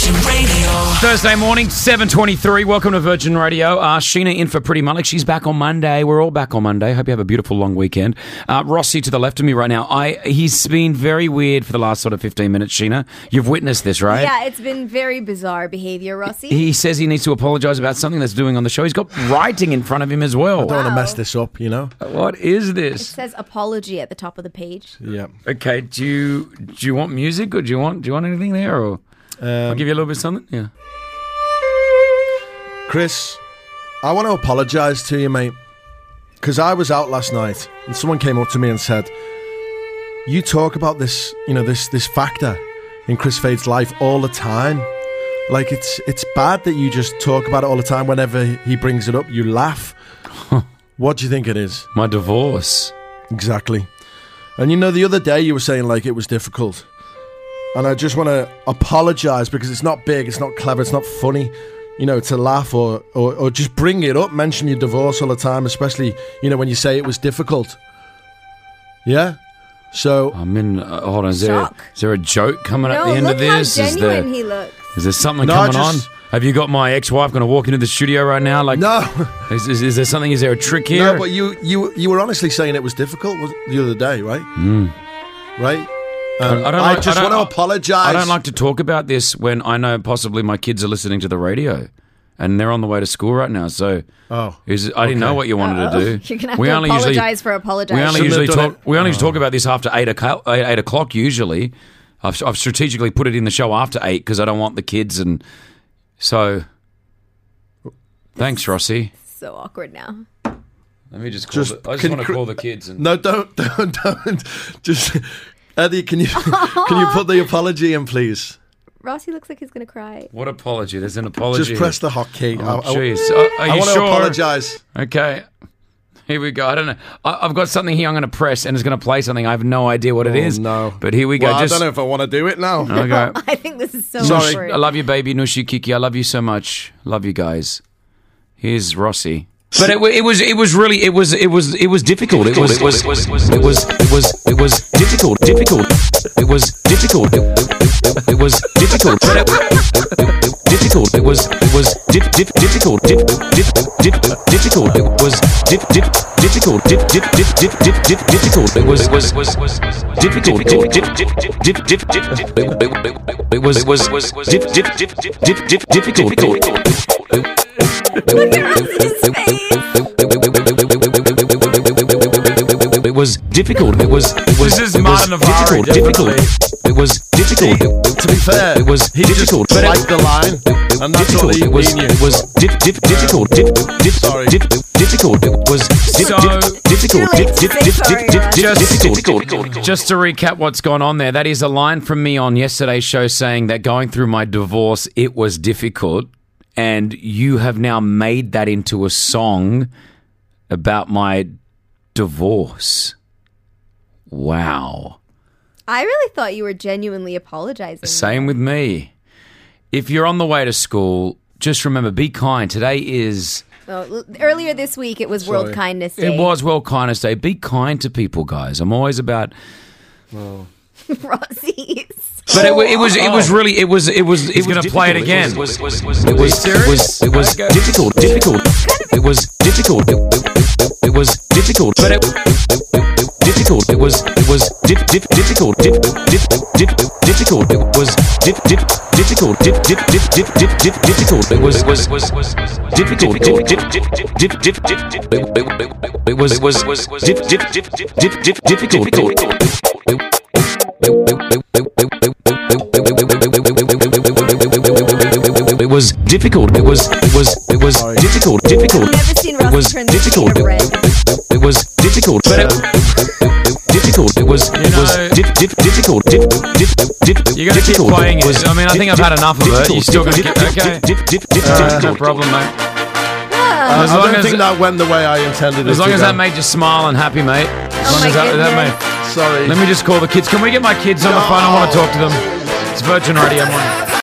Virgin Radio. Thursday morning, 7:23. Welcome to Virgin Radio. Sheena in for Pretty Malik. She's back on Monday. We're all back on Monday. Hope you have a beautiful long weekend. Rossi to the left of me right now. He's been very weird for the last sort of 15 minutes, Sheena. You've witnessed this, right? Yeah, it's been very bizarre behaviour, Rossi. He says he needs to apologise about something that's doing on the show. He's got writing in front of him as well. I don't want to mess this up, you know? What is It this? says apology at the top of the page. Yeah. Okay, do you want music or do you want anything there, or I'll give you a little bit of something? Yeah. Chris, I want to apologise to you, mate, because I was out last night and someone came up to me and said, you talk about this, you know, this factor in Chris Fade's life all the time. Like, it's bad that you just talk about it all the time. Whenever he brings it up, you laugh. What do you think it is? My divorce. Exactly. And you know, the other day you were saying, like, it was difficult. And I just want to apologise because it's not big, it's not clever, it's not funny, you know, to laugh or just bring it up, mention your divorce all the time, especially, you know, when you say it was difficult. Yeah? So... I'm in... hold on, is there a joke coming at the end look of this? how genuine he looks. Is there something coming on? Have you got my ex-wife going to walk into the studio right now? Like, no. Is there something? Is there a trick here? No, but you were honestly saying it was difficult the other day, right? Right? I just want to apologise. I don't like to talk about this when I know possibly my kids are listening to the radio and they're on the way to school right now. So I didn't know what you wanted to do. You're going to have to apologise for apologising. We only talk about this after 8 o'clock usually. I've strategically put it in the show after 8 because I don't want the kids, and so thanks, Rossi. So awkward now. Let me just call I just want to call the kids. And... No, don't. Just... Eddie, can you put the apology in, please? Rossi looks like he's going to cry. What apology? There's an apology. Just press the hotkey. Oh, jeez. I want to apologise. Okay. Here we go. I don't know. I've got something here I'm going to press, and it's going to play something. I have no idea what it is. No. But here we go. Well, I don't know if I want to do it now. Okay. I think this is so Sorry. awkward. I love you, baby. Nushi Kiki. I love you so much. Love you guys. Here's Rossi. But it was difficult. It was difficult. It was difficult. It was difficult. It was difficult. Difficult. It was difficult. Difficult. It was difficult. Difficult. It was difficult. It was difficult. It was difficult. This is Martin Navarro. Difficult. It was difficult. To be fair, it was he difficult. Just liked the line, and that's all he It was difficult. Sorry. Difficult. It was difficult. Just to recap what's gone on there, that is a line from me on yesterday's show saying that going through my divorce, it was difficult. And you have now made that into a song about my divorce. Wow. I really thought you were genuinely apologising. Same with me. If you're on the way to school, just remember, be kind. Today is... Oh, earlier this week, it was World Kindness Day. It was World Kindness Day. Be kind to people, guys. I'm always about... Rossi's. But it was really going to play it again. It was difficult. It was difficult. It was difficult. It was difficult. But difficult. It was difficult. Difficult. It was difficult. Difficult. It was difficult. It was difficult. It was difficult. It was difficult. I've never seen Rossi turn this shade of red. It was difficult. But difficult. It was difficult. You're gonna keep playing it. I mean, I think I've had enough of it. You're still gonna keep okay. No problem, mate. I don't think that went the way I intended it. As long as that made you smile and happy, mate. Oh my goodness. Sorry. Let me just call the kids. Can we get my kids on the phone? I want to talk to them. It's Virgin Radio morning.